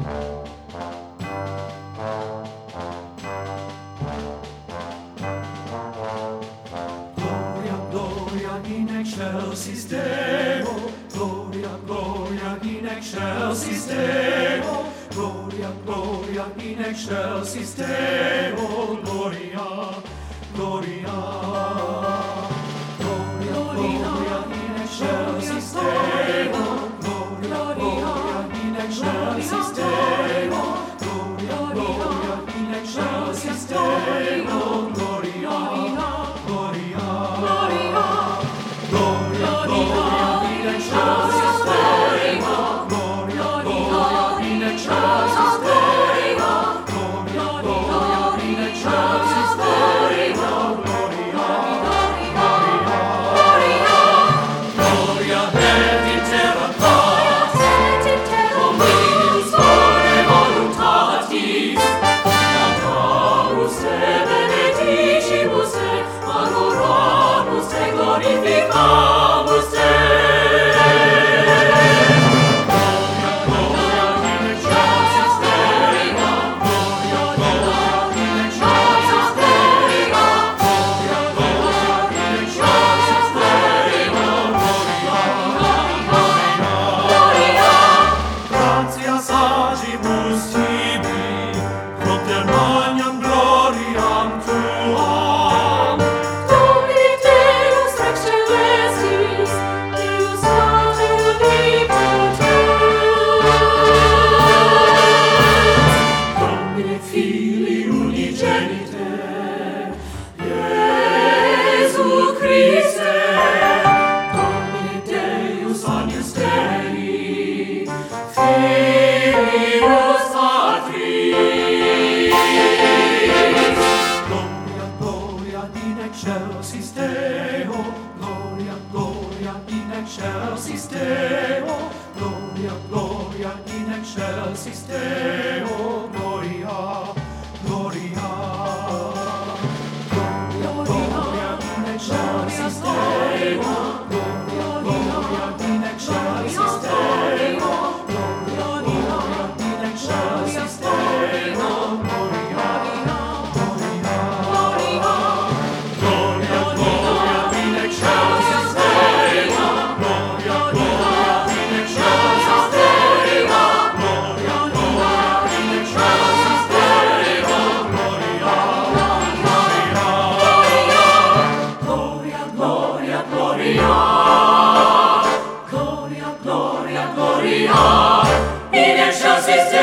In excelsis Deo, gloria, gloria in excelsis Deo, gloria, gloria in excelsis Deo, gloria, gloria, gloria, gloria in excelsis Deo, gloria, gloria in excelsis Deo, gloria, gloria in excelsis Deo, gloria, gloria. Gloria, gloria in excelsis Deo, gloria, gloria in excelsis Deo, gloria, gloria in excelsis Deo, gloria, gloria, gloria et in terra paz, Dominus bone voluntatis, cantamus te benedicibus te, adoramus te, glorificamus te. Gloria, gloria in excelsis Deo, gloria, gloria in excelsis Deo, gloria, gloria in excelsis Deo, gloria, gratias agibus tibi, propter magnam gloriam tuam. Domini Deus Rex Celestis, Deus Pater omnipotens, Domine Filii unigenite, Iesu Christe, Domine Deus agnus Dei, Filius Patris. Gloria, gloria in excelsis Deo, gloria, gloria in excelsis Deo, gloria, gloria in excelsis Deo, gloria, gloria, gloria, gloria in excelsis Deo, gloria, gloria in excelsis Deo, gloria, gloria in excelsis Deo, gloria, gloria. Gloria, gloria in excelsis Deo, gloria, gloria in excelsis Deo, gloria, gloria in excelsis Deo, gloria, gloria, gloria, gloria, gloria, gloria, gloria, in excelsis Deo.